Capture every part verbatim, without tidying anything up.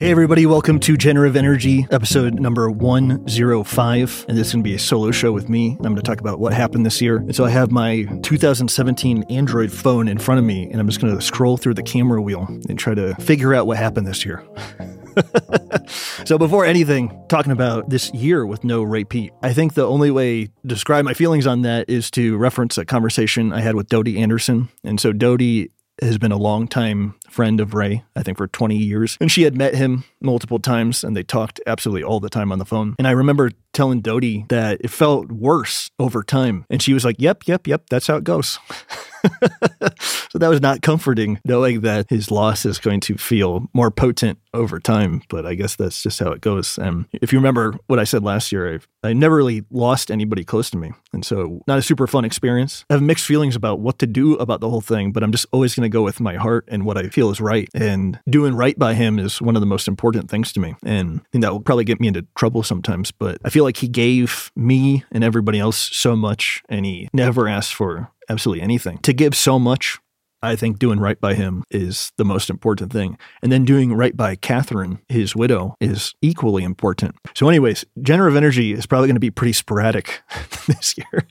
Hey everybody, welcome to Generative Energy, episode number one oh five. And this is going to be a solo show with me. I'm going to talk about what happened this year. And so I have my two thousand seventeen Android phone in front of me, and I'm just going to scroll through the camera wheel and try to figure out what happened this year. So before anything, talking about this year with no Ray Peat, I think the only way to describe my feelings on that is to reference a conversation I had with Dodie Anderson. And so Dodie has been a longtime friend of Ray, I think for twenty years. And she had met him multiple times and they talked absolutely all the time on the phone. And I remember telling Dodie that it felt worse over time. And she was like, yep, yep, yep, that's how it goes. So that was not comforting, knowing that his loss is going to feel more potent over time. But I guess that's just how it goes. And if you remember what I said last year, I've, I never really lost anybody close to me. And so not a super fun experience. I have mixed feelings about what to do about the whole thing, but I'm just always going to go with my heart and what I feel is right. And doing right by him is one of the most important things to me. And I think that will probably get me into trouble sometimes. But I feel like he gave me and everybody else so much, and he never asked for absolutely anything. To give so much, I think doing right by him is the most important thing. And then doing right by Catherine, his widow, is equally important. So anyways, Generative Energy is probably going to be pretty sporadic this year.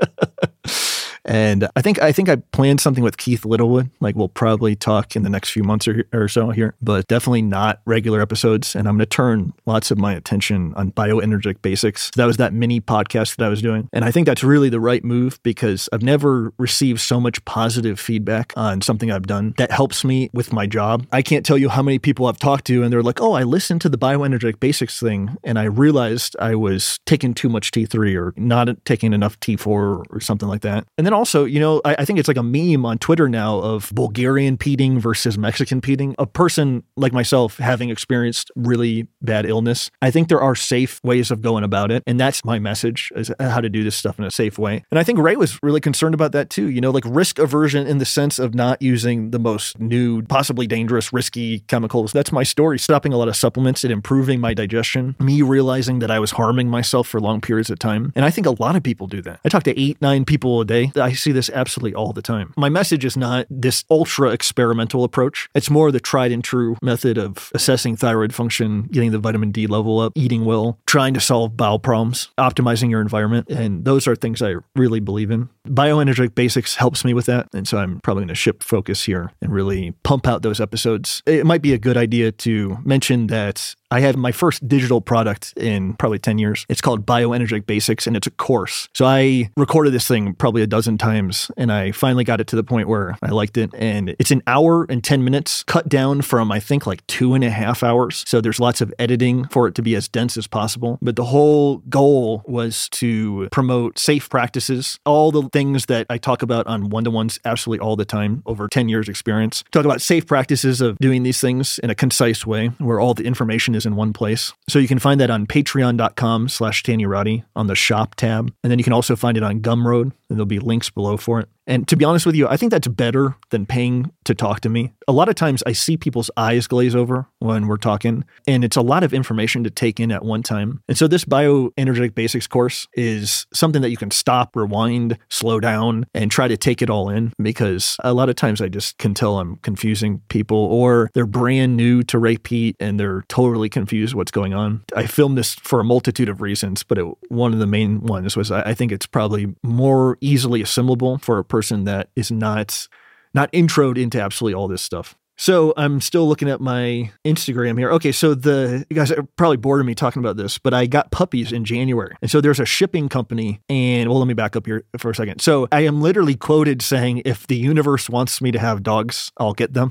And I think I think I planned something with Keith Littlewood. Like we'll probably talk in the next few months or, or so here, but definitely not regular episodes. And I'm going to turn lots of my attention on bioenergetic basics. So that was that mini podcast that I was doing. And I think that's really the right move because I've never received so much positive feedback on something I've done that helps me with my job. I can't tell you how many people I've talked to and they're like, oh, I listened to the bioenergetic basics thing and I realized I was taking too much T three or not taking enough T four or something like that. And then also, you know, I, I think it's like a meme on Twitter now of Bulgarian peating versus Mexican peating. A person like myself having experienced really bad illness, I think there are safe ways of going about it. And that's my message, is how to do this stuff in a safe way. And I think Ray was really concerned about that too. You know, like risk aversion in the sense of not using the most new, possibly dangerous, risky chemicals. That's my story. Stopping a lot of supplements and improving my digestion. Me realizing that I was harming myself for long periods of time. And I think a lot of people do that. I talk to eight, nine people a day. I see this absolutely all the time. My message is not this ultra experimental approach. It's more the tried and true method of assessing thyroid function, getting the vitamin D level up, eating well, trying to solve bowel problems, optimizing your environment. And those are things I really believe in. Bioenergetic Basics helps me with that. And so I'm probably going to shift focus here and really pump out those episodes. It might be a good idea to mention that I had my first digital product in probably ten years. It's called Bioenergetic Basics, and it's a course. So I recorded this thing probably a dozen times, and I finally got it to the point where I liked it. And it's an hour and ten minutes, cut down from, I think, like two and a half hours. So there's lots of editing for it to be as dense as possible. But the whole goal was to promote safe practices, all the things that I talk about on one-to-ones absolutely all the time, over ten years experience. Talk about safe practices of doing these things in a concise way, where all the information is in one place. So you can find that on patreon.com slash Tanyarati on the shop tab. And then you can also find it on Gumroad, and there'll be links below for it. And to be honest with you, I think that's better than paying to talk to me. A lot of times I see people's eyes glaze over when we're talking, and it's a lot of information to take in at one time. And so this Bioenergetic Basics course is something that you can stop, rewind, slow down, and try to take it all in, because a lot of times I just can tell I'm confusing people, or they're brand new to Ray Peat and they're totally confused what's going on. I filmed this for a multitude of reasons, but it, one of the main ones was I, I think it's probably more easily assimilable for a person person that is not not introed into absolutely all this stuff. So I'm still looking at my Instagram here. Okay, so the you guys are probably bored of me talking about this, but I got puppies in January. And so there's a shipping company, and well, let me back up here for a second. So I am literally quoted saying, if the universe wants me to have dogs, I'll get them.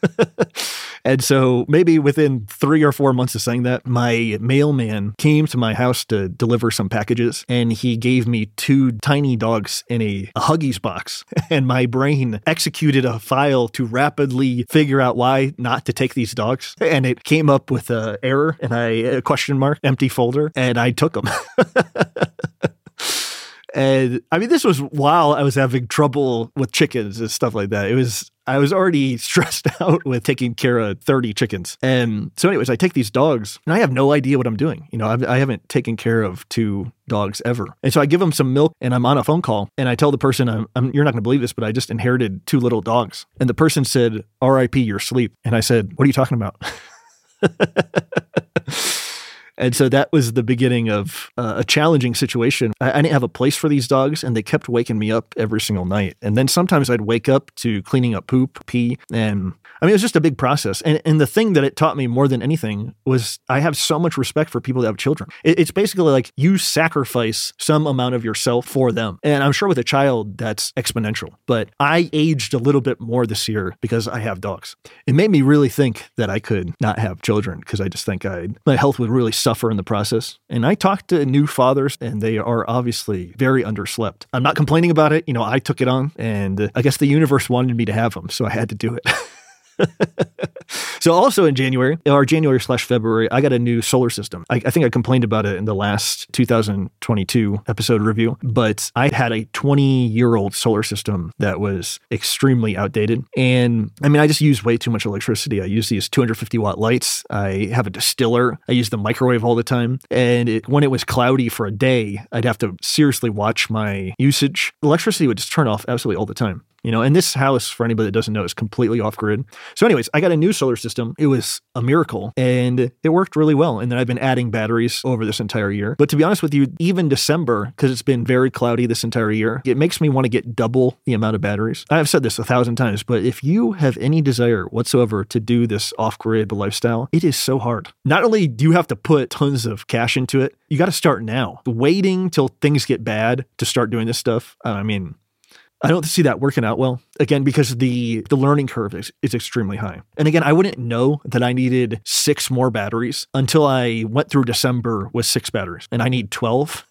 And so maybe within three or four months of saying that, my mailman came to my house to deliver some packages, and he gave me two tiny dogs in a, a Huggies box. And my brain executed a file to rapidly figure out why not to take these dogs. And it came up with an error and I, a question mark, empty folder, and I took them. And I mean, this was while I was having trouble with chickens and stuff like that. It was, I was already stressed out with taking care of thirty chickens. And so anyways, I take these dogs and I have no idea what I'm doing. You know, I've, I haven't taken care of two dogs ever. And so I give them some milk and I'm on a phone call and I tell the person, I'm, I'm, you're not going to believe this, but I just inherited two little dogs. And the person said, R I P your sleep. And I said, what are you talking about? And so that was the beginning of uh, a challenging situation. I, I didn't have a place for these dogs, and they kept waking me up every single night. And then sometimes I'd wake up to cleaning up poop, pee, and I mean, it was just a big process. And, and the thing that it taught me more than anything was I have so much respect for people that have children. It, it's basically like you sacrifice some amount of yourself for them. And I'm sure with a child, that's exponential. But I aged a little bit more this year because I have dogs. It made me really think that I could not have children because I just think I'd, my health would really suffer in the process. And I talked to new fathers, and they are obviously very underslept. I'm not complaining about it. You know, I took it on, and uh, I guess the universe wanted me to have them, so I had to do it. So also in January, or January slash February, I got a new solar system. I, I think I complained about it in the last two thousand twenty-two episode review, but I had a twenty-year-old solar system that was extremely outdated. And I mean, I just use way too much electricity. I use these two hundred fifty watt lights. I have a distiller. I use the microwave all the time. And it, when it was cloudy for a day, I'd have to seriously watch my usage. Electricity would just turn off absolutely all the time. You know, and this house, for anybody that doesn't know, is completely off grid. So anyways, I got a new solar system. It was a miracle, and it worked really well. And then I've been adding batteries over this entire year. But to be honest with you, even December, because it's been very cloudy this entire year, it makes me want to get double the amount of batteries. I've said this a thousand times, but if you have any desire whatsoever to do this off-grid lifestyle, it is so hard. Not only do you have to put tons of cash into it, you got to start now. Waiting till things get bad to start doing this stuff, I mean, I don't see that working out well, again, because the, the learning curve is, is extremely high. And again, I wouldn't know that I needed six more batteries until I went through December with six batteries, and I need twelve.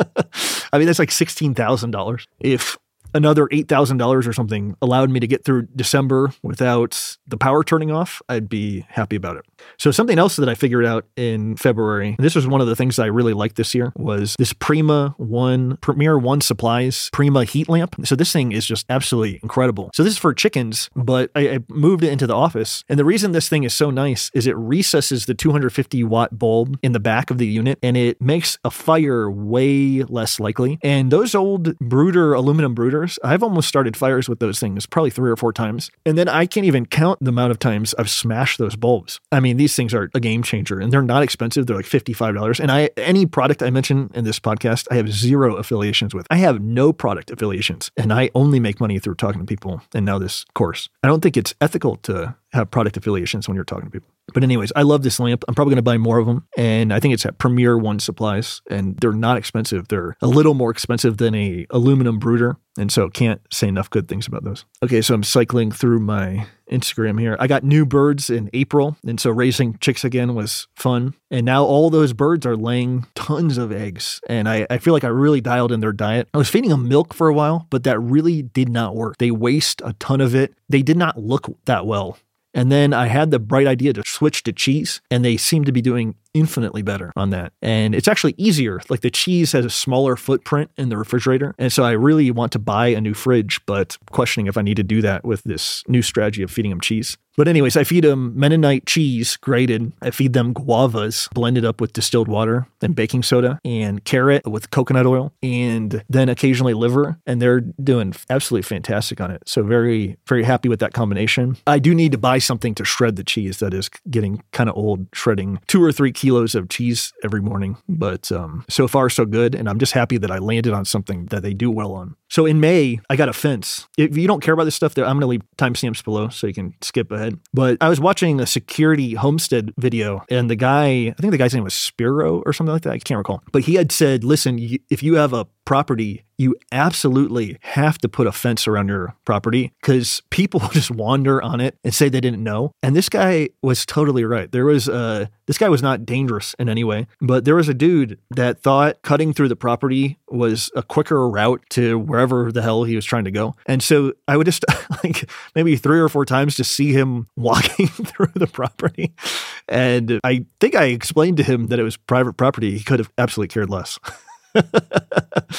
I mean, that's like sixteen thousand dollars. If another eight thousand dollars or something allowed me to get through December without the power turning off, I'd be happy about it. So something else that I figured out in February, this was one of the things that I really liked this year, was this Prima One, Premier One Supplies Prima heat lamp. So this thing is just absolutely incredible. So this is for chickens, but I, I moved it into the office. And the reason this thing is so nice is it recesses the two hundred fifty watt bulb in the back of the unit, and it makes a fire way less likely. And those old Brooder aluminum Brooders, I've almost started fires with those things probably three or four times. And then I can't even count the amount of times I've smashed those bulbs. I mean, these things are a game changer, and they're not expensive. They're like fifty-five dollars. And I, any product I mention in this podcast, I have zero affiliations with. I have no product affiliations, and I only make money through talking to people. And now this course. I don't think it's ethical to have product affiliations when you're talking to people. But anyways, I love this lamp. I'm probably going to buy more of them. And I think it's at Premier One Supplies, and they're not expensive. They're a little more expensive than a aluminum Brooder. And so can't say enough good things about those. Okay, so I'm cycling through my Instagram here. I got new birds in April. And so raising chicks again was fun. And now all those birds are laying tons of eggs. And I, I feel like I really dialed in their diet. I was feeding them milk for a while, but that really did not work. They waste a ton of it. They did not look that well. And then I had the bright idea to switch to cheese, and they seem to be doing infinitely better on that. And it's actually easier. Like the cheese has a smaller footprint in the refrigerator. And so I really want to buy a new fridge, but questioning if I need to do that with this new strategy of feeding them cheese. But anyways, I feed them Mennonite cheese grated. I feed them guavas blended up with distilled water and baking soda, and carrot with coconut oil, and then occasionally liver. And they're doing absolutely fantastic on it. So very, very happy with that combination. I do need to buy something to shred the cheese. That is getting kind of old, shredding two or three kilos of cheese every morning. But um, so far, so good. And I'm just happy that I landed on something that they do well on. So in May, I got a fence. If you don't care about this stuff, I'm going to leave timestamps below so you can skip ahead. But I was watching a security homestead video, and the guy, I think the guy's name was Spiro or something like that. I can't recall. But he had said, listen, if you have a property, you absolutely have to put a fence around your property because people will just wander on it and say they didn't know. And this guy was totally right. There was a, this guy was not dangerous in any way, but there was a dude that thought cutting through the property was a quicker route to wherever the hell he was trying to go. And so I would just like maybe three or four times to see him walking through the property. And I think I explained to him that it was private property. He could have absolutely cared less.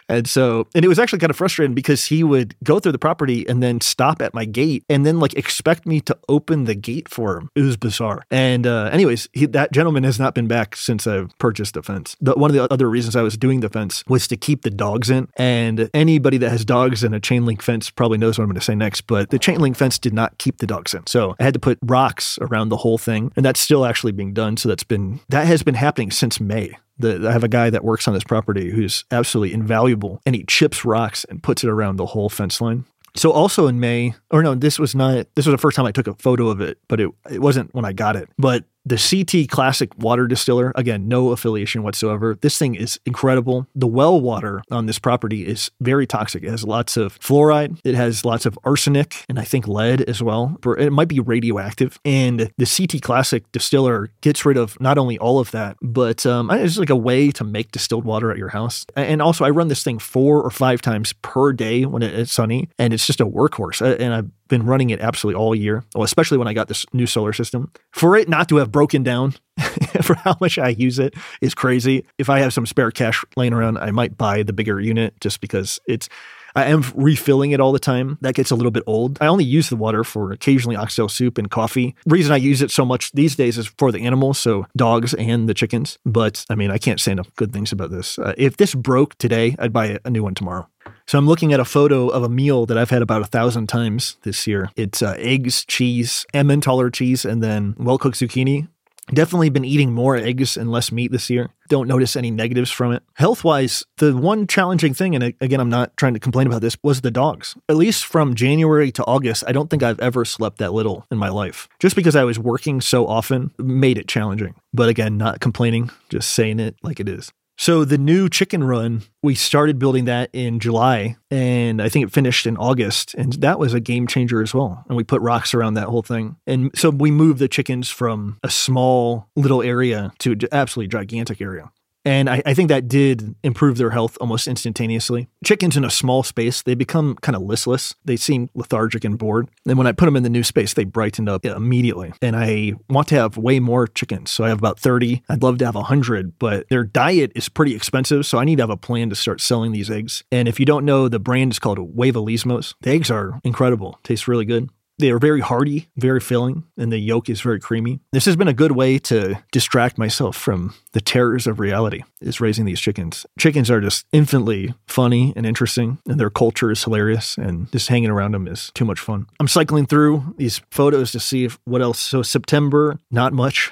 And so, and it was actually kind of frustrating because he would go through the property and then stop at my gate and then like expect me to open the gate for him. It was bizarre. And uh, anyways, he, that gentleman has not been back since I've purchased the fence. The, one of the other reasons I was doing the fence was to keep the dogs in. And anybody that has dogs in a chain link fence probably knows what I'm going to say next, but the chain link fence did not keep the dogs in. So I had to put rocks around the whole thing. And that's still actually being done. So that's been, that has been happening since May. The, I have a guy that works on this property who's absolutely invaluable, and he chips rocks and puts it around the whole fence line. So also in May, or no, this was not, this was the first time I took a photo of it, but it it wasn't when I got it. But the C T Classic Water Distiller, again, no affiliation whatsoever. This thing is incredible. The well water on this property is very toxic. It has lots of fluoride. It has lots of arsenic and I think lead as well. It might be radioactive. And the C T Classic Distiller gets rid of not only all of that, but um, it's like a way to make distilled water at your house. And also I run this thing four or five times per day when it's sunny, and it's just a workhorse. And I've been running it absolutely all year, well, especially when I got this new solar system. For it not to have broken down for how much I use it is crazy. If I have some spare cash laying around, I might buy the bigger unit just because it's, I am refilling it all the time. That gets a little bit old. I only use the water for occasionally oxtail soup and coffee. The reason I use it so much these days is for the animals, so dogs and the chickens. But I mean, I can't say enough good things about this. Uh, if this broke today, I'd buy a new one tomorrow. So I'm looking at a photo of a meal that I've had about a thousand times this year. It's uh, eggs, cheese, Emmentaler cheese, and then well-cooked zucchini. Definitely been eating more eggs and less meat this year. Don't notice any negatives from it. Health-wise, the one challenging thing, and again, I'm not trying to complain about this, was the dogs. At least from January to August, I don't think I've ever slept that little in my life. Just because I was working so often made it challenging. But again, not complaining, just saying it like it is. So the new chicken run, we started building that in July, and I think it finished in August, and that was a game changer as well. And we put rocks around that whole thing. And so we moved the chickens from a small little area to an absolutely gigantic area. And I, I think that did improve their health almost instantaneously. Chickens in a small space, they become kind of listless. They seem lethargic and bored. And when I put them in the new space, they brightened up immediately. And I want to have way more chickens. So I have about thirty. I'd love to have one hundred, but their diet is pretty expensive. So I need to have a plan to start selling these eggs. And if you don't know, the brand is called Huevolismos. The eggs are incredible. Tastes really good. They are very hearty, very filling, and the yolk is very creamy. This has been a good way to distract myself from the terrors of reality, is raising these chickens. Chickens are just infinitely funny and interesting, and their culture is hilarious, and just hanging around them is too much fun. I'm cycling through these photos to see if what else. So September, not much.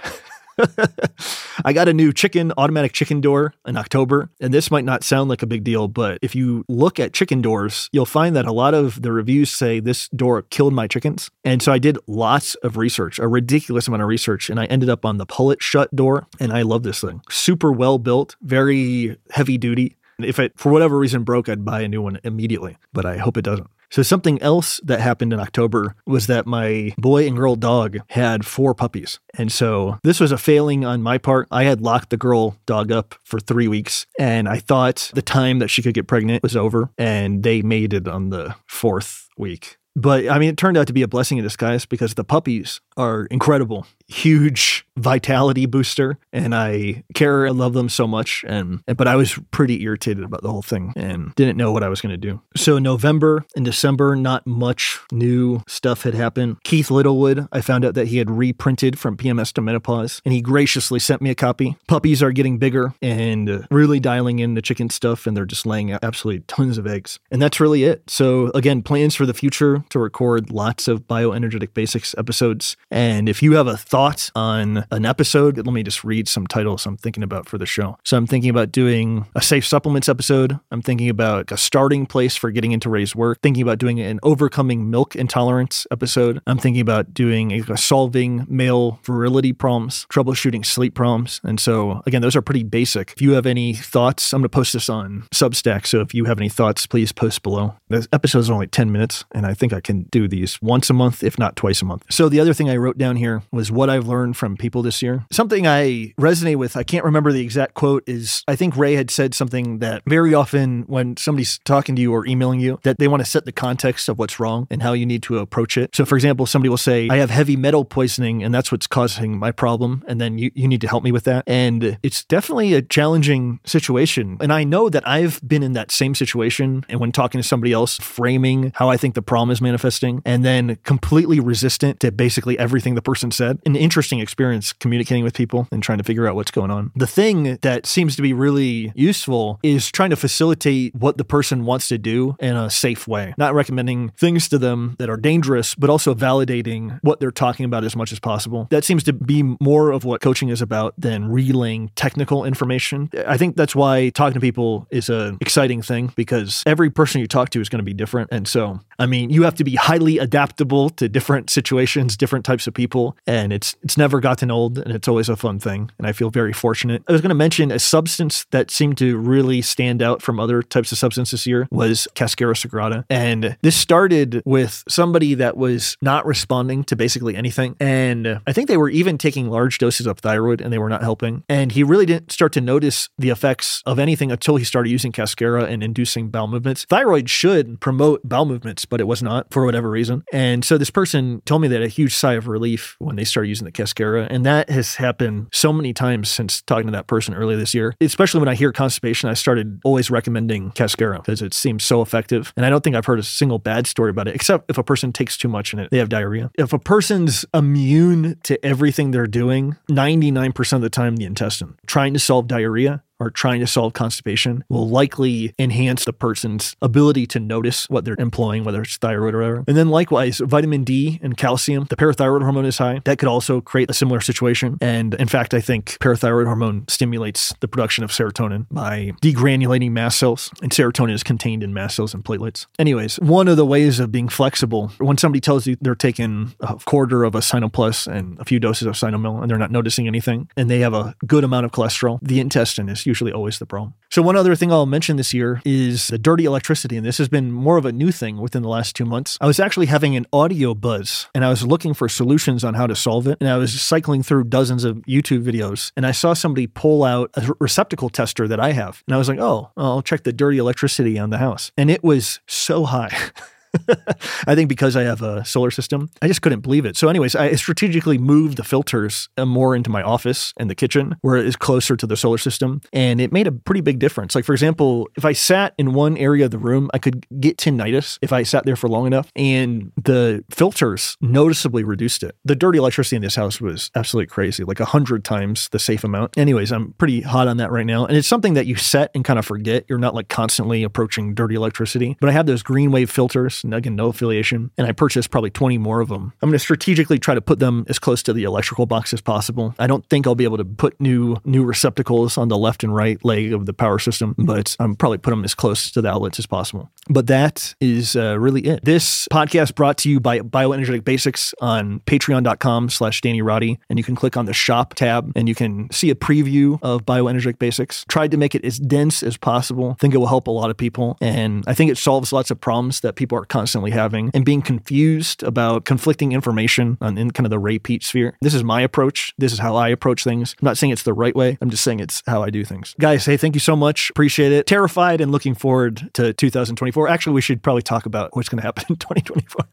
I got a new chicken, automatic chicken door in October, and this might not sound like a big deal, but if you look at chicken doors, you'll find that a lot of the reviews say this door killed my chickens. And so I did lots of research, a ridiculous amount of research, and I ended up on the Pullet Shut door, and I love this thing. Super well built, very heavy duty. If it, for whatever reason, broke, I'd buy a new one immediately, but I hope it doesn't. So something else that happened in October was that my boy and girl dog had four puppies. And so this was a failing on my part. I had locked the girl dog up for three weeks, and I thought the time that she could get pregnant was over, and they made it on the fourth week. But I mean, it turned out to be a blessing in disguise because the puppies are incredible, huge vitality booster, and I care and love them so much. And but I was pretty irritated about the whole thing and didn't know what I was going to do. So November and December, not much new stuff had happened. Keith Littlewood, I found out that he had reprinted From P M S to Menopause, and he graciously sent me a copy. Puppies are getting bigger and really dialing in the chicken stuff, and they're just laying out absolutely tons of eggs. And that's really it. So again, plans for the future to record lots of Bioenergetic Basics episodes. And if you have a thought on an episode, let me just read some titles I'm thinking about for the show. So I'm thinking about doing a safe supplements episode. I'm thinking about a starting place for getting into Ray's work. Thinking about doing an overcoming milk intolerance episode. I'm thinking about doing a, a solving male virility problems, troubleshooting sleep problems. And so again, those are pretty basic. If you have any thoughts, I'm going to post this on Substack. So if you have any thoughts, please post below. The episodes are only ten minutes, and I think I can do these once a month, if not twice a month. So the other thing I wrote down here was, what what I've learned from people this year. Something I resonate with, I can't remember the exact quote, is I think Ray had said something that very often when somebody's talking to you or emailing you, that they want to set the context of what's wrong and how you need to approach it. So for example, somebody will say, I have heavy metal poisoning and that's what's causing my problem. And then you, you need to help me with that. And it's definitely a challenging situation. And I know that I've been in that same situation. And when talking to somebody else, framing how I think the problem is manifesting and then completely resistant to basically everything the person said. An interesting experience communicating with people and trying to figure out what's going on. The thing that seems to be really useful is trying to facilitate what the person wants to do in a safe way. Not recommending things to them that are dangerous, but also validating what they're talking about as much as possible. That seems to be more of what coaching is about than relaying technical information. I think that's why talking to people is an exciting thing because every person you talk to is going to be different. And so, I mean, you have to be highly adaptable to different situations, different types of people. And it's it's never gotten old and it's always a fun thing. And I feel very fortunate. I was going to mention a substance that seemed to really stand out from other types of substances this year was Cascara Sagrada. And this started with somebody that was not responding to basically anything. And I think they were even taking large doses of thyroid and they were not helping. And he really didn't start to notice the effects of anything until he started using Cascara and inducing bowel movements. Thyroid should promote bowel movements, but it was not for whatever reason. And so this person told me that a huge sigh of relief when they started using the Cascara. And that has happened so many times since talking to that person earlier this year. Especially when I hear constipation, I started always recommending Cascara because it seems so effective. And I don't think I've heard a single bad story about it, except if a person takes too much in it, they have diarrhea. If a person's immune to everything they're doing, ninety-nine percent of the time, the intestine, trying to solve diarrhea or trying to solve constipation will likely enhance the person's ability to notice what they're employing, whether it's thyroid or whatever. And then likewise, vitamin D and calcium, the parathyroid hormone is high. That could also create a similar situation. And in fact, I think parathyroid hormone stimulates the production of serotonin by degranulating mast cells. And serotonin is contained in mast cells and platelets. Anyways, one of the ways of being flexible, when somebody tells you they're taking a quarter of a Sinoplus and a few doses of Sinomil and they're not noticing anything, and they have a good amount of cholesterol, the intestine is usually always the problem. So one other thing I'll mention this year is the dirty electricity. And this has been more of a new thing within the last two months. I was actually having an audio buzz and I was looking for solutions on how to solve it. And I was cycling through dozens of YouTube videos and I saw somebody pull out a receptacle tester that I have. And I was like, oh, I'll check the dirty electricity on the house. And it was so high. I think because I have a solar system, I just couldn't believe it. So anyways, I strategically moved the filters more into my office and the kitchen where it is closer to the solar system. And it made a pretty big difference. Like for example, if I sat in one area of the room, I could get tinnitus if I sat there for long enough. And the filters noticeably reduced it. The dirty electricity in this house was absolutely crazy, like a hundred times the safe amount. Anyways, I'm pretty hot on that right now. And it's something that you set and kind of forget. You're not like constantly approaching dirty electricity. But I have those green wave filters. And again, no affiliation. And I purchased probably twenty more of them. I'm going to strategically try to put them as close to the electrical box as possible. I don't think I'll be able to put new new receptacles on the left and right leg of the power system, but I'm probably put them as close to the outlets as possible. But that is uh, really it. This podcast brought to you by Bioenergetic Basics on patreon.com slash Danny Roddy. And you can click on the shop tab and you can see a preview of Bioenergetic Basics. Tried to make it as dense as possible. I think it will help a lot of people. And I think it solves lots of problems that people are constantly having and being confused about conflicting information on in kind of the Ray Peat sphere. This is my approach. This is how I approach things. I'm not saying it's the right way. I'm just saying it's how I do things. Guys, hey, thank you so much. Appreciate it. Terrified and looking forward to two thousand twenty-four. Actually, we should probably talk about what's going to happen in twenty twenty-four.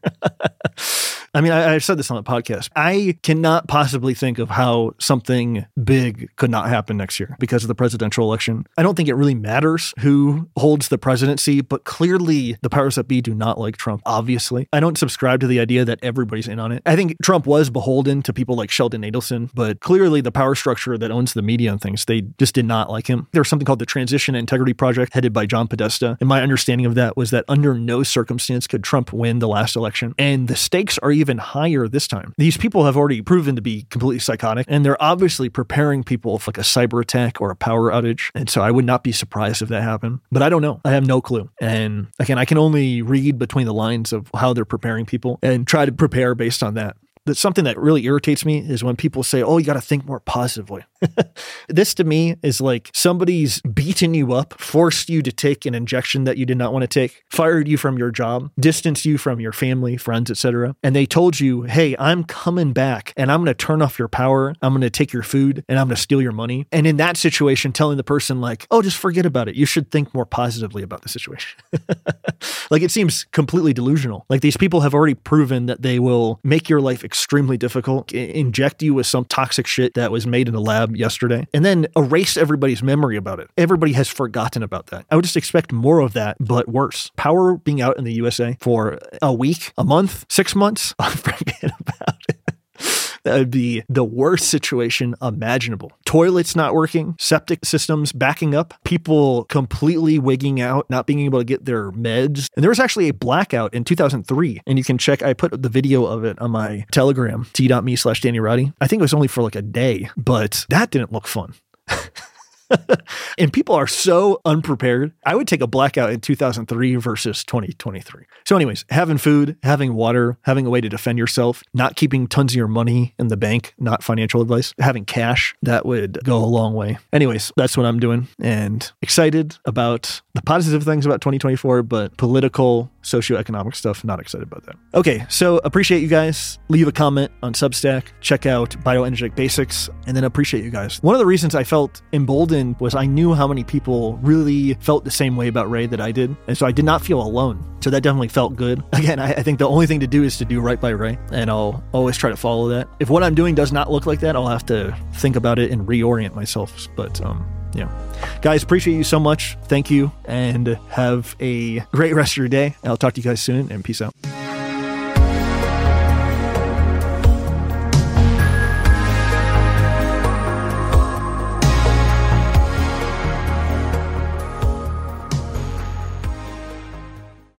I mean, I, I've said this on the podcast. I cannot possibly think of how something big could not happen next year because of the presidential election. I don't think it really matters who holds the presidency, but clearly the powers that be do not like Trump, obviously. I don't subscribe to the idea that everybody's in on it. I think Trump was beholden to people like Sheldon Adelson, but clearly the power structure that owns the media and things, they just did not like him. There was something called the Transition Integrity Project headed by John Podesta. And my understanding of that was that under no circumstance could Trump win the last election. And the stakes are even higher this time. These people have already proven to be completely psychotic, and they're obviously preparing people for like a cyber attack or a power outage. And so I would not be surprised if that happened, but I don't know. I have no clue. And again, I can only read between the lines of how they're preparing people and try to prepare based on that. That's something that really irritates me is when people say, oh, you got to think more positively. This to me is like somebody's beaten you up, forced you to take an injection that you did not want to take, fired you from your job, distanced you from your family, friends, et cetera. And they told you, hey, I'm coming back and I'm going to turn off your power. I'm going to take your food and I'm going to steal your money. And in that situation, telling the person like, oh, just forget about it. You should think more positively about the situation. Like it seems completely delusional. Like these people have already proven that they will make your life extremely difficult, I- inject you with some toxic shit that was made in a lab yesterday, and then erase everybody's memory about it. Everybody has forgotten about that. I would just expect more of that, but worse. Power being out in the U S A for a week, a month, six months, forget about it. That would be the worst situation imaginable. Toilets not working, septic systems backing up, people completely wigging out, not being able to get their meds. And there was actually a blackout in two thousand three. And you can check, I put the video of it on my Telegram, t.me slash Danny Roddy. I think it was only for like a day, but that didn't look fun. And people are so unprepared. I would take a blackout in two thousand three versus twenty twenty-three. So anyways, having food, having water, having a way to defend yourself, not keeping tons of your money in the bank, not financial advice, having cash, that would go a long way. Anyways, that's what I'm doing and excited about the positive things about twenty twenty-four, but political, socioeconomic stuff, not excited about that. Okay, so appreciate you guys. Leave a comment on Substack. Check out Bioenergetic Basics, and then appreciate you guys. One of the reasons I felt emboldened was I knew how many people really felt the same way about Ray that I did, and so I did not feel alone. So that definitely felt good. Again, I, I think the only thing to do is to do right by Ray, and I'll always try to follow that. If what I'm doing does not look like that, I'll have to think about it and reorient myself. But um, yeah, guys, appreciate you so much. Thank you, and have a great rest of your day. I'll talk to you guys soon, and peace out.